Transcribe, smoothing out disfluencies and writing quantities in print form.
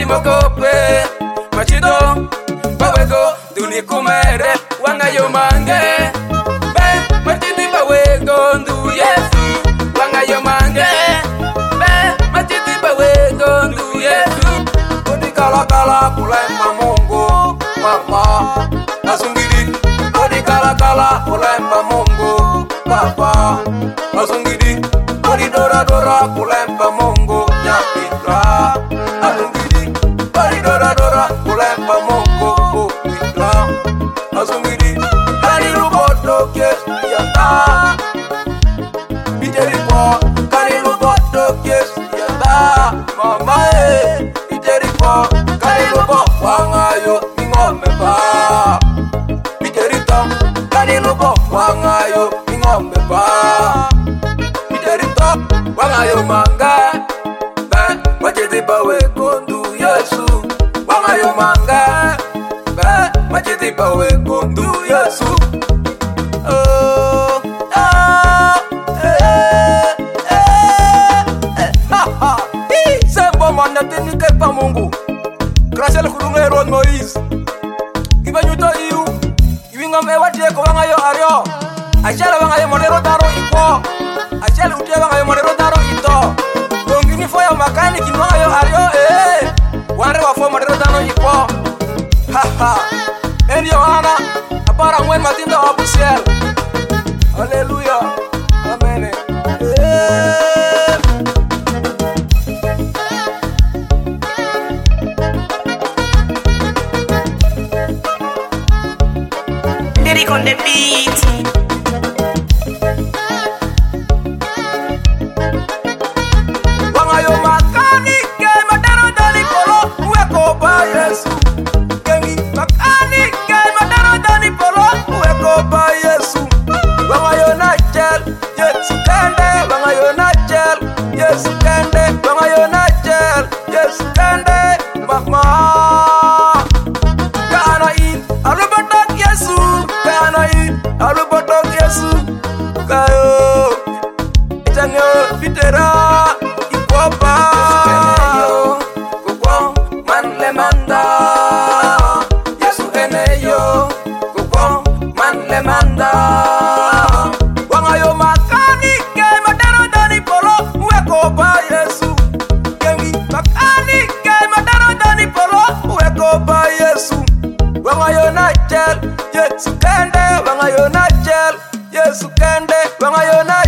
timo kope machido bawego duni kumere wanga yo mange be machidi bawego ndu Yesu wanga yo mange be machidi bawego ndu Yesu kodi kala kala kulemba Mungu mama asungidi kodi kala kala kulemba Mungu papa asungidi kodi dora dora kulemba Mungu nyapitra asungidi kodi dora dora kulemba Mungu nyapitra asungidi kani luboto kesiata Iteriko kani luboto kesiata mama Iteriko kani luboto wangayo ngombe ba Iterito kani luboto wangayo ngombe ba Iterito wangayo manga ba wajidi bawe kondu Yesu wangayo manga ba wajidi bawe kondu Yesu Sembo manatini kepa Mungu Gracia le kurunge ron Moise Iba nyuto iu Iwinga mewatie ko wangayo aryo Achala wangayo modero daro iko Achala utia wangayo modero daro ito Gongini foya makani kinwangayo aryo Wanre wafo modero daro iko Haha En Yohana Apara mwen matinda wabusiel Hallelujah Amen Lyric on the beat. Wangayo makani ke madaro dali polo uweko ba Yesu Gengi makani ke madaro dali polo uweko ba Yesu Wangayo na jel Yesu kende Wangayo na jel Yesu kende Wangayo na jel Yesu kende Mama Alubatok Yesu Kanain Alubatok Yesu Kayo Itangyo Pitera Ipopa Kukwa Manle Manda Yesu eneyo Kukwa Manle Manda Wangayo makani Ke madaro dani polo Uweko ba Yesu Gengi makani Ke madaro dani polo Uweko ba Yesu Wangayo na jel Yesu kende Wangayo na jel Yesu kende Wangayo na